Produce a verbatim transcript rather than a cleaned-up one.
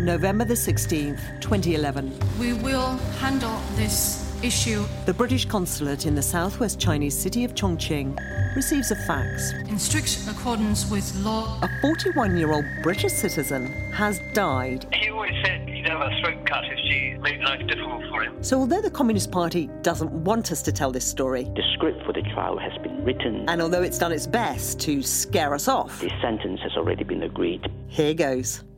November the sixteenth, twenty eleven. We will handle this issue. The British consulate in the southwest Chinese city of Chongqing receives a fax. In strict accordance with law. A forty-one-year-old British citizen has died. He always said he'd have a throat cut if she made life difficult for him. So although the Communist Party doesn't want us to tell this story, the script for the trial has been written, and although it's done its best to scare us off, the sentence has already been agreed. Here goes.